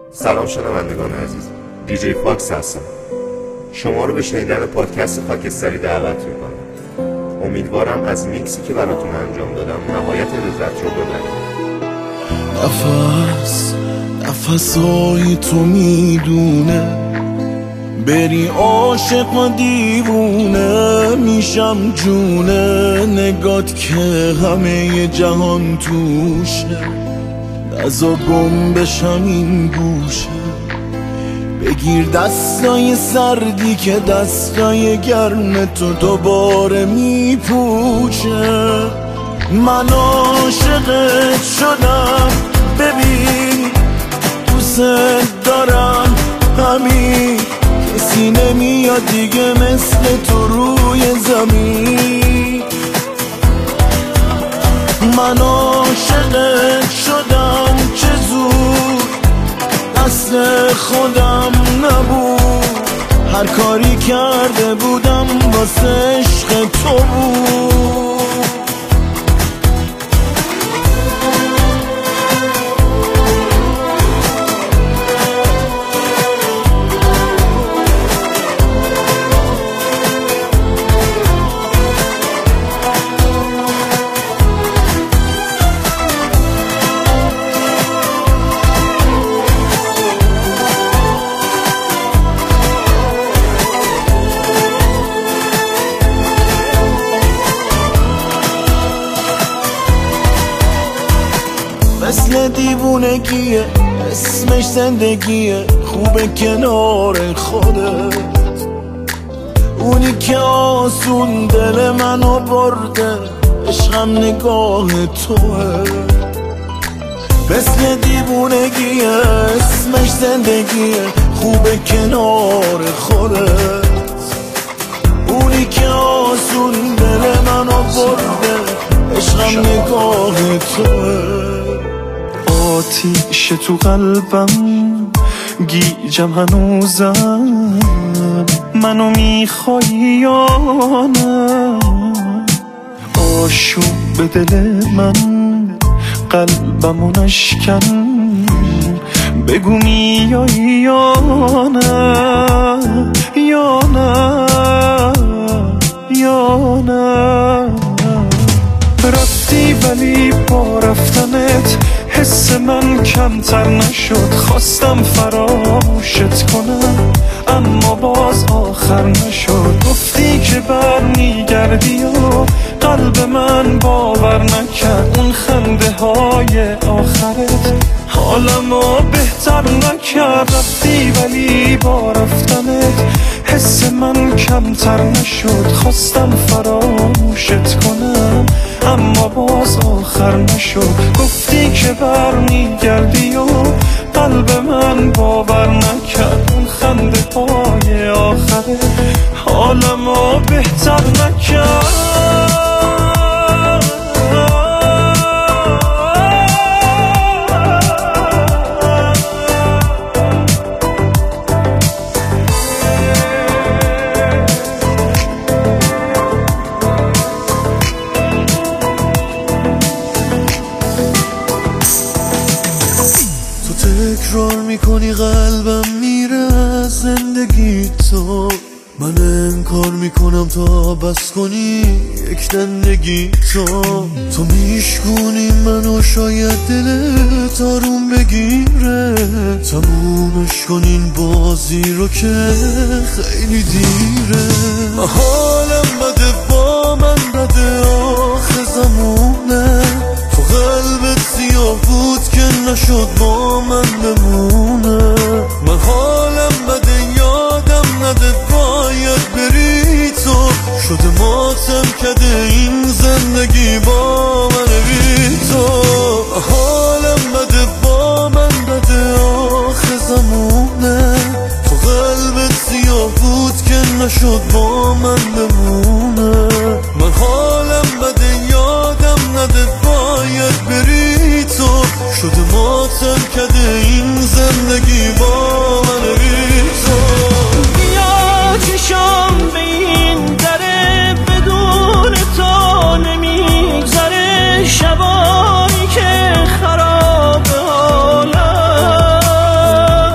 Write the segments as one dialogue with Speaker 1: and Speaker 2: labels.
Speaker 1: سلام شنوندگان عزیز، دیجی فاکس هستم. شما رو به شنیدن پادکست خاکستری دعوت میکنم. امیدوارم از میکسی که براتون انجام دادم نهایت لذت رو ببرید.
Speaker 2: نفسای تو میدونه بری عاشق و دیوونه میشم جونه نگات که همه جهان توشه نزا گم بشم این گوشه بگیر دستای سردی که دستای گرم تو دوباره میپوشه من عاشقت شدم ببین دوست دارم همین کسی نمیاد دیگه مثل تو روی زمین من عاشقت شدم چه زود دست خودم نبود هر کاری کرده بودم واسه عشق تو بود مثل دیوونگیه اسمش زندگیه خوبه کنار خودت اونی که آسون دل منو برده عشقم نگاه توه مثل دیوونگیه اسمش زندگیه خوبه کنار خودت اونی که آسون دل منو برده عشقم نگاه توه
Speaker 3: آتیشه تو قلبم گیجم هنوزم منو میخوای یا نه آشوب به دل من قلبمو نشکن بگو میای یا نه یا نه یا نه رفتی ولی با رفتنت حس من کمتر نشد خواستم فراموشت کنم اما باز آخر نشد گفتی که برمیگردی و قلب من باور نکرد اون خنده های آخرت حالمو بهتر نکرد رفتی ولی با رفتنت حس من کمتر نشد خواستم فراموشت کنم اما باز آخر نشد گفتی که برمیگردی و قلب من باور نکرد اون خنده های آخره حالمو بهتر نکرد
Speaker 2: تکرار میکنی قلبم میره از زندگی تو من انکار میکنم تا بس کنی یک زندگی تو میشکونی منو شاید دلت آروم بگیره تمومش کنین بازی رو که خیلی دیره حالم بده با من بده آخه زمونه تو قلبت سیاه بود که نشد با من بمونه من حالم بده یادم نده باید بری تو شده ماتم کده این زندگی با من بی تو حالم بده با من بده آخه زمونه تو قلبت سیاه بود که نشد با من بمونه من حالم بده یادم نده باید بری تو شده ماتم کده این زندگی با من بی تو
Speaker 4: بیا چشم به این دره بدون تو نمیگذره شبایی که خراب حالم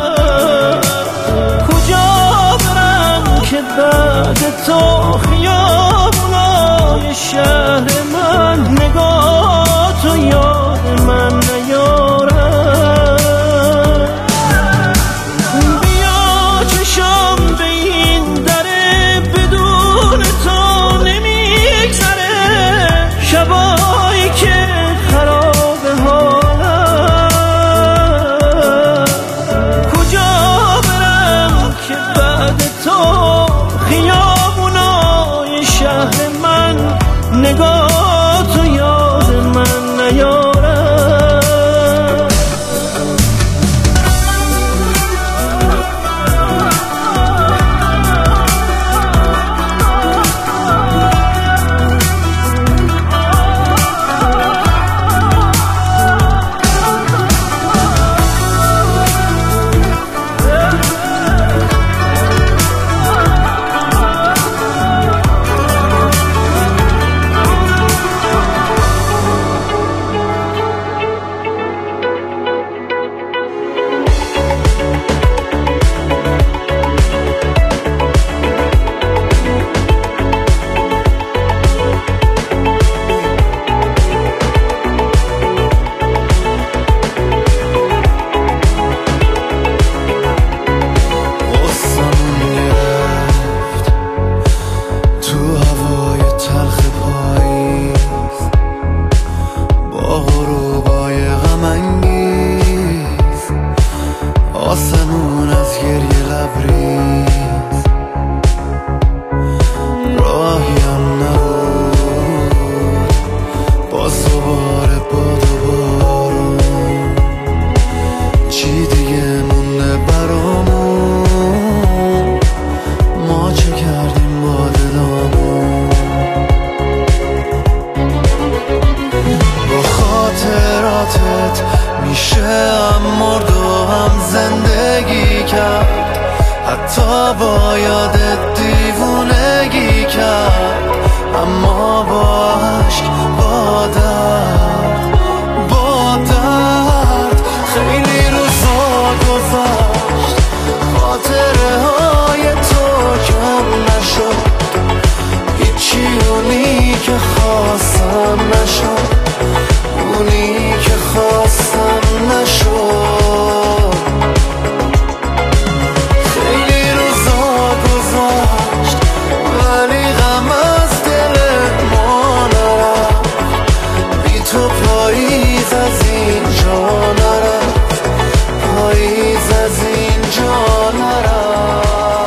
Speaker 2: پاییز از اینجا نرفت، پاییز از اینجا نرفت.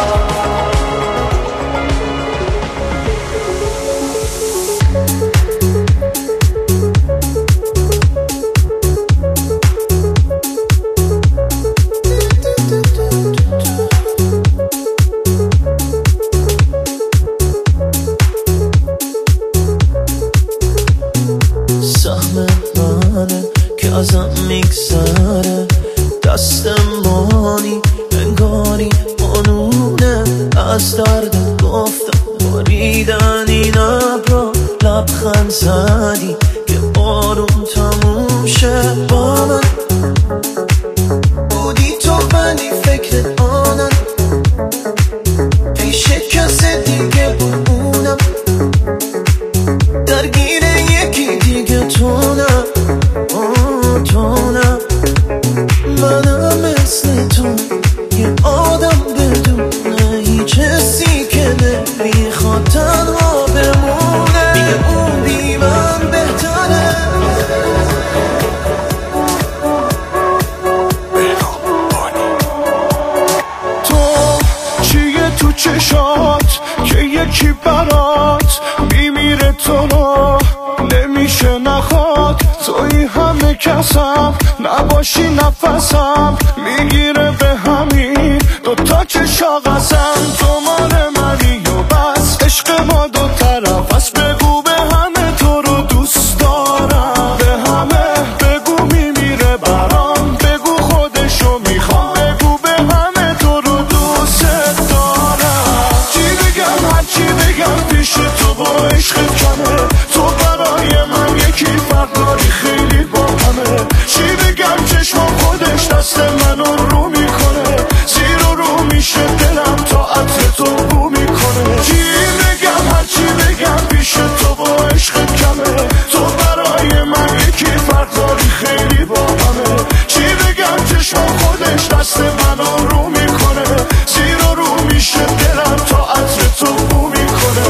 Speaker 4: سهم منه که ازم میگذره، دستمانی انگاری قانونه. از درد گفتم باریدن این ابرا، لبخند زدی که بارون تموم شه. با من بودی تو ولی فکرت آنم، پیش کسی دیگه بود اونم، درگیر یکی دیگه تو نه، تو نه. منم مثل تو یه آدم بدون هیچ حسی که نمیخواد تنها بمونه، میگه اون بی من بهتره.
Speaker 3: تو چیه تو چشات که یکی برات میمیره، تو رو نمیشه نخواد. توی همه کسم نباشی نفسم میگیره به همین دوتا چشا قسم. تو مال منی و بس، عشق ما دو طرف است. بگو به همه تو رو دوست دارم، به همه بگو میمیره برام، بگو خودشو میخوام، بگو به همه تو رو دوست دارم. چی بگم هرچی بگم پیش تو با عشق کمه، تو برای من یکی فرق داری خیلی با همه. چی بگم چشمم خودش دست منو رو میکنه، زیر و رو میشه دلم تا عطر تو بو میکنه. چی بگم هرچی بگم پیش تو با عشق کمه، تو برای من یکی فرق داری خیلی با همه. چی بگم چشمم خودش دست منو رو میکنه، زیر و رو میشه دلم تا عطر تو بو میکنه.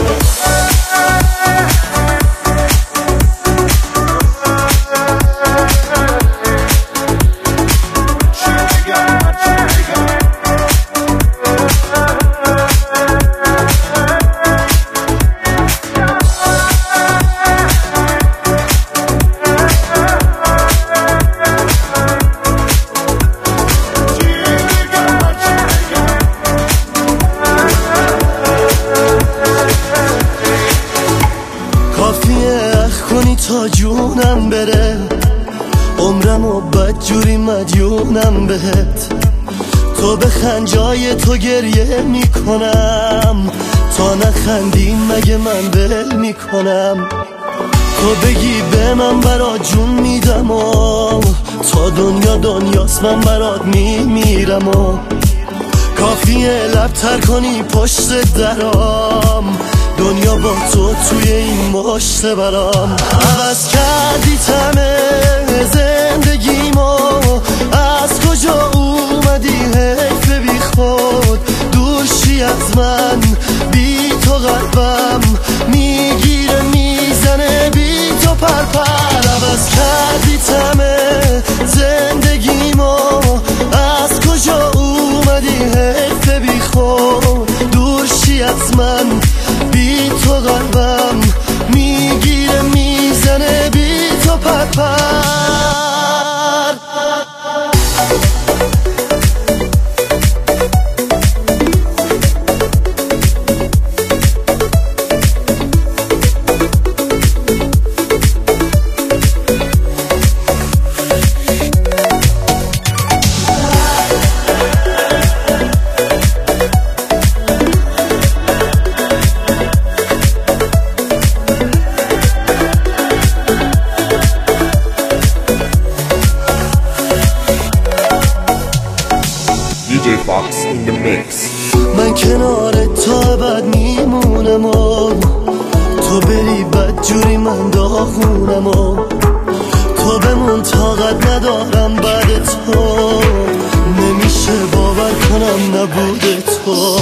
Speaker 2: کافیه اخ کنی تا جونم بره، عمرم و بدجوری مدیونم بهت. تو بخند جای تو گریه میکنم، تا نخندی مگه من ول میکنم. تو بگی به من برات جون میدم و تا دنیا دنیاست من برات میمیرم. و کافیه لبتر کنی پشت درام، دنیا با تو توی این مشت برام. عوض کردی تمه زندگیمو، از کجا اومدی حیف بی خود. دورشی از من بی تو قلبم میگیره میزنه بی تو پرپر. عوض کردی تمه زندگیمو، از کجا اومدی حیف بی خود. دورشی از من بی تو قلبم میگیره میزنه بی تو پرپر. من کنارت تا ابد میمونم و تو بری بدجوری من داغونم و تو بمون طاقت ندارم بعد تو، نمیشه باور کنم نبوده تو.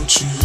Speaker 3: without you.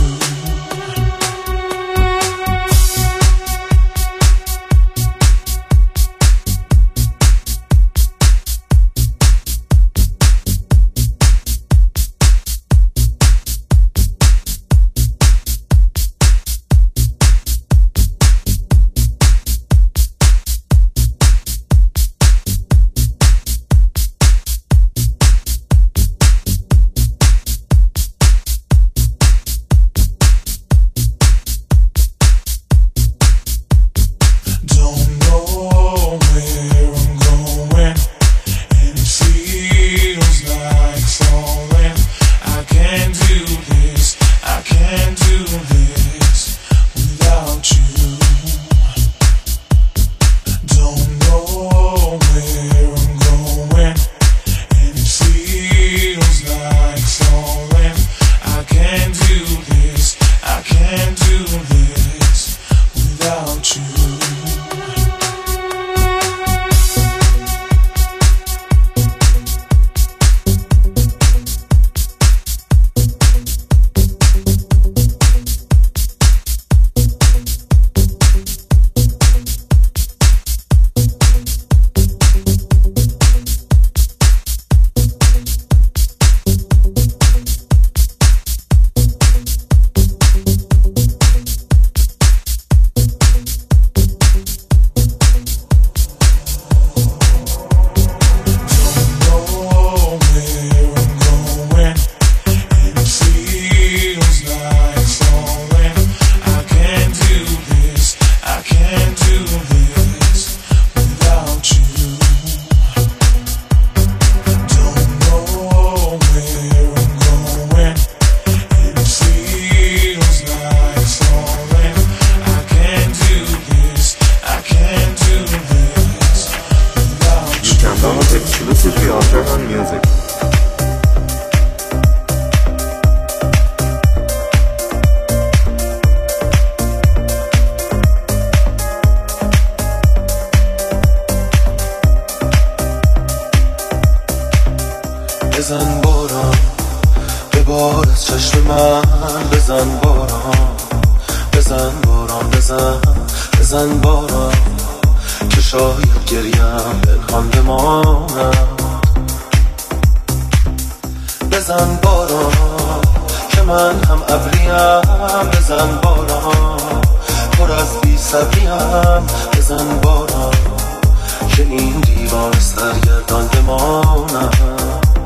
Speaker 1: Exclusively on German Music.
Speaker 4: بزن باران ببار از چشم من، بزن باران بزن باران بزن باران که شاید گریم پنهان بماند. بزن باران که من هم ابریم، بزن باران پر از بی صبریم، بزن باران که این دیوار سرگردان بماند.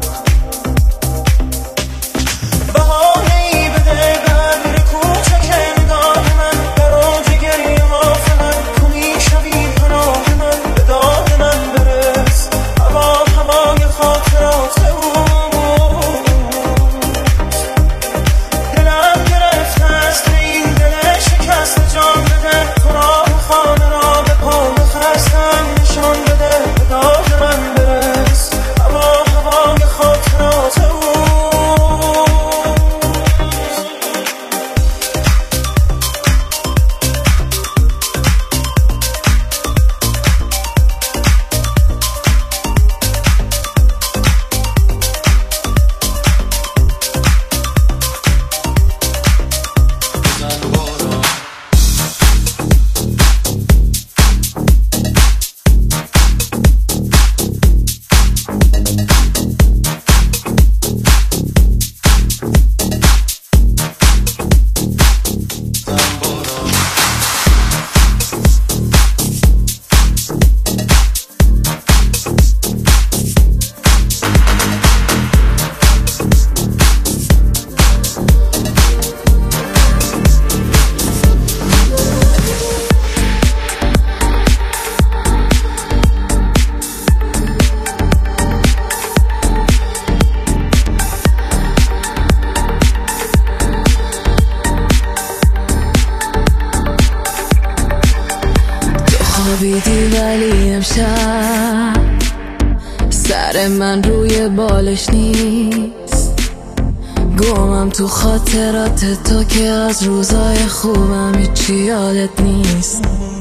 Speaker 5: خوابیدی ولی امشب سر من روی بالش نیست، گمم تو خاطرات تو که از روزای خوبم هیچی یادت نیست.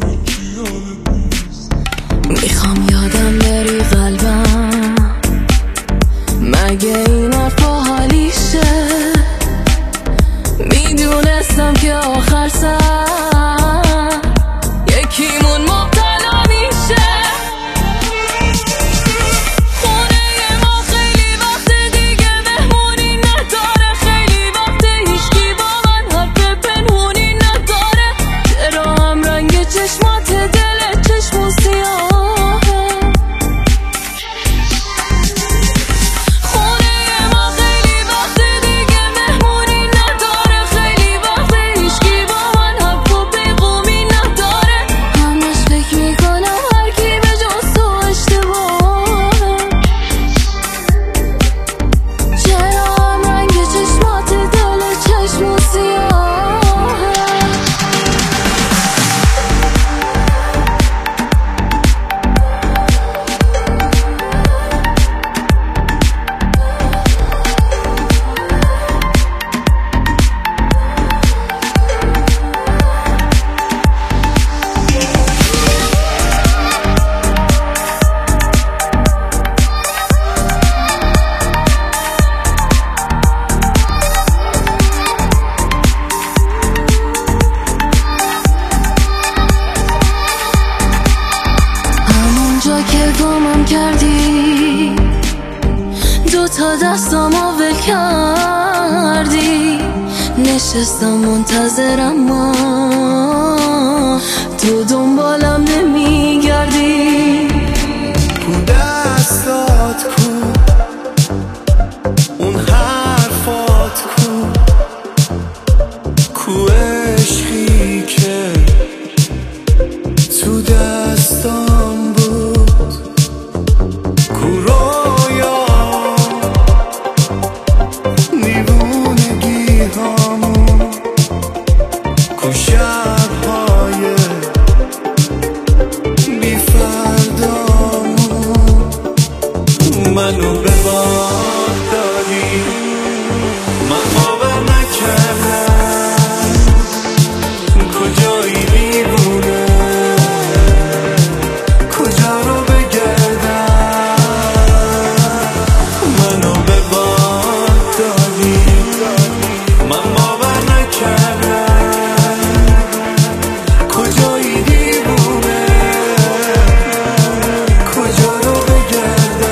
Speaker 5: میخوام یادم بری قلبم، مگه این حرفا حالیشه؟ میدونستم که آخر سر یکیمون مبتلا میشه. خونه ما خیلی وقت دیگه مهمونی نداره، خیلی وقت هیچکی با من حرف پنهونی نداره. چرا هم رنگ چشمات دل چشمون سیاهه. خونه ما خیلی وقت دیگه مهمونی نداره، خیلی وقت هیچکی با من حرف و پیغومی نداره. همش فکر میکنم هر کی به جز تو اشتباهه. چرا هم رنگ چشمات دل چشمون سیاهه. همونجا که گمم کردی دوتا دستامو ول کردی، نشستم منتظرم ما تو دنبالم نمیگردی.
Speaker 3: کو دستات کو، اون حرفات کو، کو عشقی که تو دستام بود، کو رویا دیوونگی هامون، کو شبهای بی فردامون. منو به باد دادی، من باور نکردم کجایی دیوونه، کجا رو بگردم. منو به باد دادی، من باور نکردم کجایی دیوونه، کجا رو بگردم.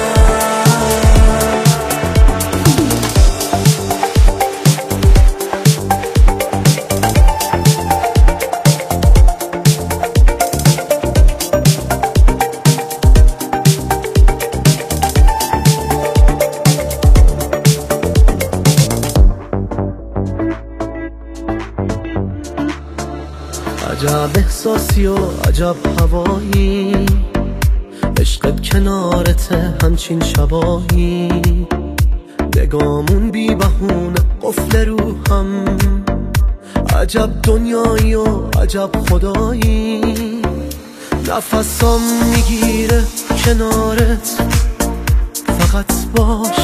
Speaker 2: عجب احساسی و عجب هوایی، عشقت کنارته همچین شبایی. نگامون بی بهونه قفل روحم، عجب دنیایی و عجب خدایی. نفسام میگیره کنارت، فقط باش.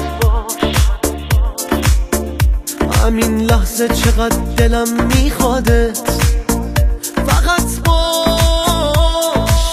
Speaker 2: همین لحظه چقدر دلم میخوادت، فقط باش.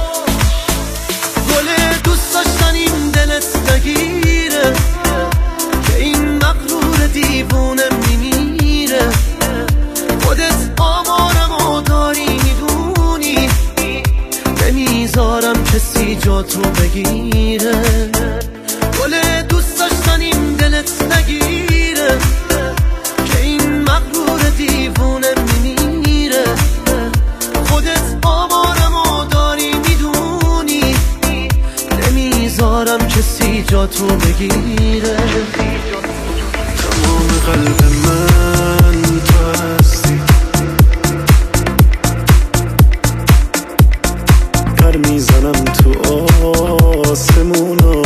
Speaker 2: گل دوست داشتن این دلت نگیره که این مغرور دیوونه میمیره. خودت آمارمو داری میدونی، نمیذارم کسی جاتو بگیره. گل دوست داشتن این دلت نگیره که این مغرور دیوونه میمیره. خودت آمارمو داری میدونی، نمیذارم کسی جاتو بگیره.
Speaker 3: تمام قلب من تو هستی، پر میزنم تو آسمونا.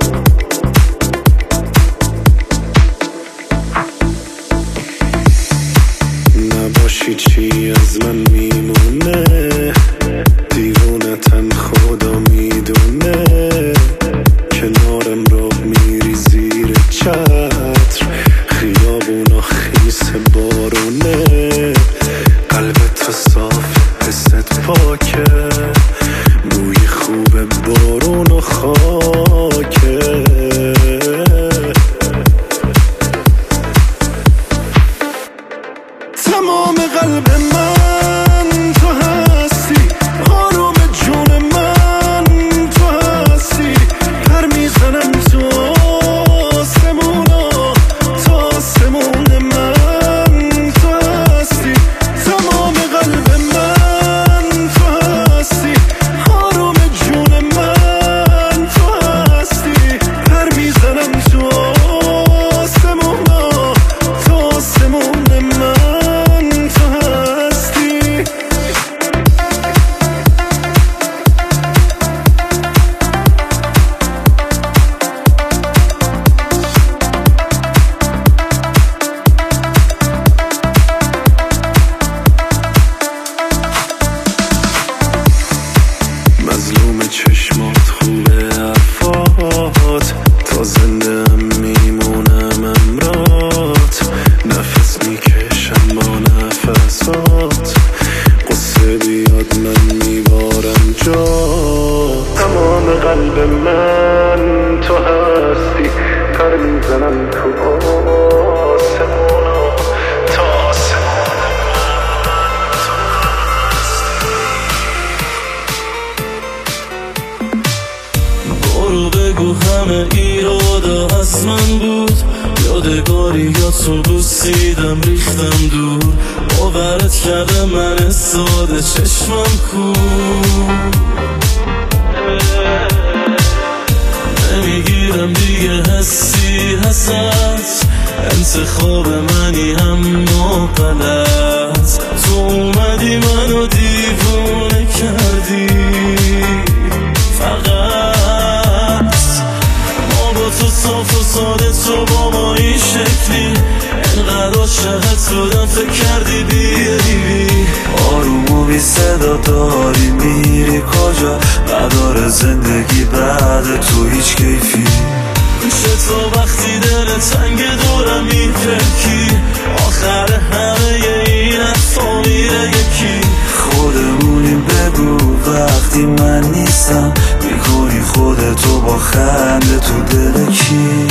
Speaker 3: نباشی چی از من میمونه، دیوونتم خدا میدونه. کنارم را میری زیر چتر، خیابونا خیس بارونه. قلبت صاف، حست پاکه، بوی خوب بارون و خاکه. قلب من تو هستی، آروم جون من تو هستی، پر میزنم تو آسمونا، تو آسمون من تو هستی، تمام قلب من تو هستی، آروم جون من تو هستی، پر میزنم تو آسمونا، تو آسمون من تو هستی. مظلوم چشمات خوبه حرفات، تا زنده هم میمونم امرات، نفس میکشم با نفسات، قصه بیاد من میبارم جا، تمام قلب من تو هستی، پر میزنم تو آسمونا، تو آسمون من تو
Speaker 2: برو بگو همه ایراده از من بود، یادگاری یا تو بوسیدم ریختم دور، باورت کرده من ساده چشمم کور، نمیگیرم دیگه حسی هست، انتخاب منی اما غلط، تو اومدی منو دیوونه کردی، فقط ما با تو صاف و ساده، تو با ما این شکلی، انقدر عاشقت شدم فکر کردی بیاری، آروم و بی صدا داری میری کجا، نداره زندگی بعد تو هیچ کیفی، چطور وقتی دل تنگ دورم میپکی، آخر همه این حرفا میره یکی، خودمونیم بگو وقتی من نیستم، میکنی خودتو با خنده تو دل کی.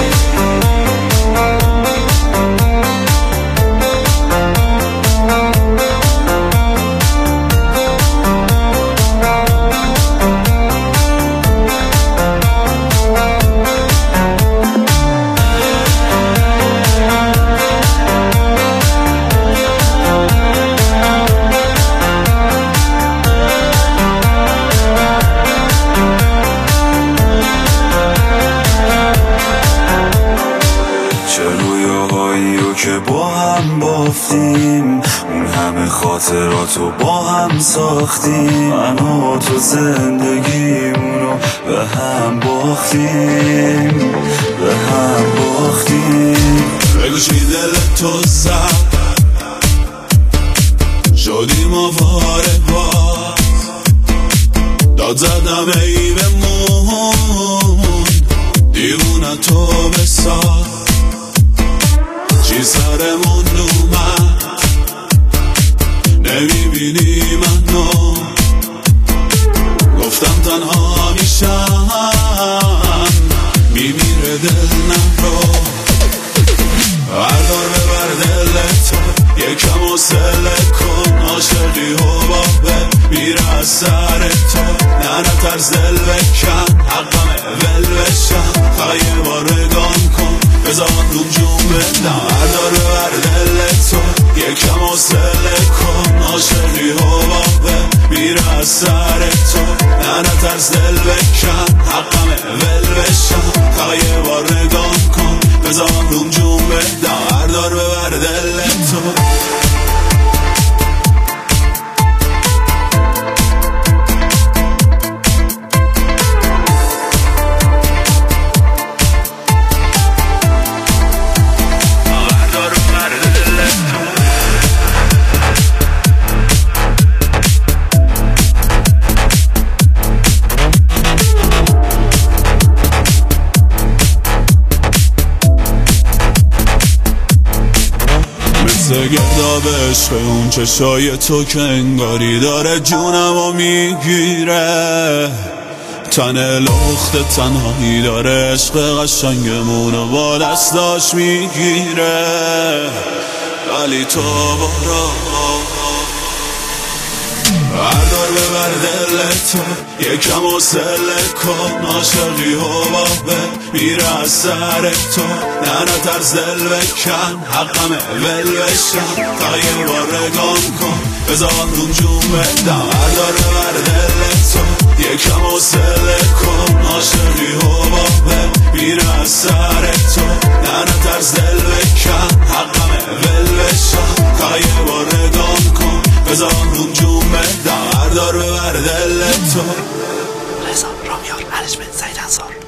Speaker 2: که با هم بافتیم، اون همه خاطراتو با هم ساختیم، من و تو زندگیمونو به هم باختیم، به هم باختیم.
Speaker 3: بگو چی دل تو زد، شدیم آواره باز، داد زدم ای بمون، دیوونه تو بساز، چی سرمون اومد نمیبینی منو، گفتم تنها میشم میمیره دل نرو، بردار ببر دل تو یکم حوصله کن، عاشقی حبابه میره از سر تو، نه ترس دل بکن، حقمه ول بشم، فقط یه بار نگام کن بذار روم جون بدم، بردار ببر دل تو یکم حوصله کن، عاشقی حبابه میره از سر تو، نه ترس دل بکن، حقمه ول بشم، فقط یه بار نگام کن بذار روم جون بدم، بردار ببر دل تو. گرداب عشق اون چشای تو که انگاری داره جونمو میگیره، تن لخت تنهایی داره عشق قشنگمونو با دستاش میگیره، ولی تو برو
Speaker 2: بردار ببر دلتو یکم حوصله کن عاشقی حبابه میره از سر تو نه ترس دل بکن حقمه ول بشم تا یه بار رگام کن بذار اون جون بدم بردار ببر دلتو یکم حوصله کن عاشقی حبابه میره از سر تو نه ترس دل بکن حقمه ول بشم تا یه بار رگام کن بذار اون جون بدم بردار ببر دلتو
Speaker 6: رضا رامیار، ارشمن، سعید انصار.